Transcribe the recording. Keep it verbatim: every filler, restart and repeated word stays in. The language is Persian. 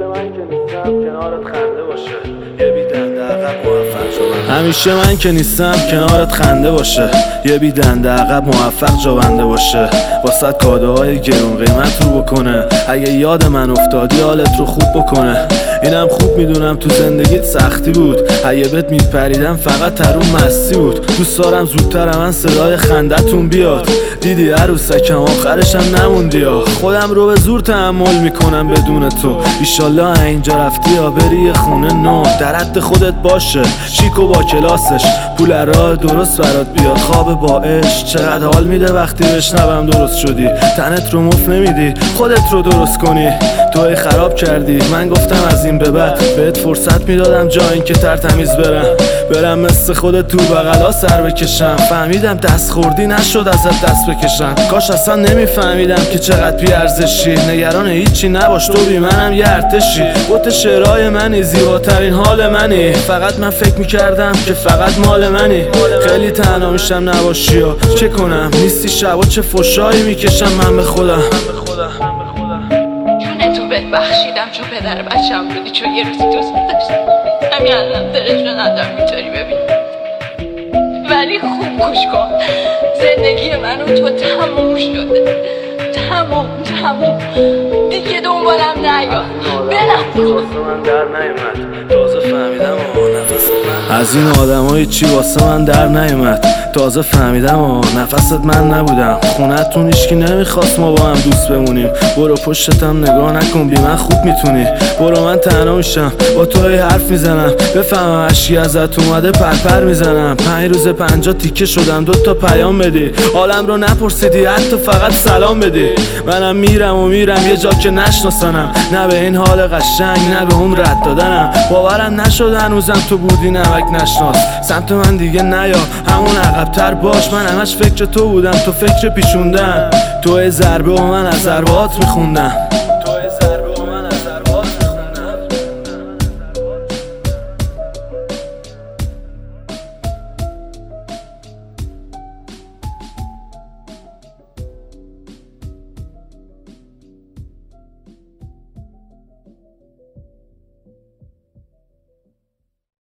همیشه من که نیستم کنارت خنده باشه یه بی دنده عقب موفق جوانده همیشه من که نیستم کنارت خنده باشه یه بی دنده عقب موفق جوانده باشه واسه کادوهای گرون قیمت رو بکنه اگه یاد من افتادی حالت رو خوب بکنه اینم خوب میدونم تو زندگیت سختی بود اگه بهت میپریدم فقط ترون مستی بود دوست دارم زودتر من صدای خندتون بیاد دیدی عروسکم آخرشم نموندی ها خودم رو به زور تحمل میکنم بدون تو ایشالله اینجا رفتی یا بری یه خونه نو در حد خودت باشه شیک و با کلاسش پول راه درست برات بیاد خواب با عشق چقدر حال میده وقتی بشنوم درست شدی تنت رو مف نمیدی خودت رو درست کنی توی خراب کردی من گفتم از این به بعد بهت فرصت میدادم جا اینکه ترتمیز برم برم مثل خودت تو بغلا سر بکشم فهمیدم دست خوردی نشد ازت دست بکشم کاش اصلا نمیفهمیدم که چقدر بی ارزشی نگران هیچی نباش تو بی منم یه ارتشی بوت شعرهای منی زیباترین حال منی فقط من فکر میکردم که فقط مال منی خیلی تنها میشم نباشی ها چه کنم نیستی شبا چه فشایی میکشم من به خودم چون تو بهت بخشیدم چون پدر بچم بودی چون یه روزی دوست داشتم همین الان دلش رو ندارم میتونی ببین ولی خوب گوش کن زندگی من و تو تموم شده تموم تموم دیگه دنبالم نیا برم واسه من در نیومد تازه فهمیدم آه نفست من از این آدمای چی واسه من در نیومد تازه فهمیدم آه نفست من نبودم خونتون هیچکی نمیخواست ما با هم دوست بمونیم برو پشتتم نگاه نکن بی من خوب میتونی برو من تنها میشم با تو هی حرف میزنم بفهمم اشکی ازت اومده پرپر میزنم پنج روز پنجاه تیکه شدم دو تا پیام بدی حالم رو نپرسیدی حتی فقط سلام بدی منم میرم و میرم یه جا که نشناسنم نه به این حال قشنگ نه به اون رد دادنم باورم نشد هنوزم تو بودی نمک نشناس سمت من دیگه نیا همون عقب‌تر باش من همش فکر تو بودم تو فکر پیشوندن تو ضربه و من از ضربات میخوندم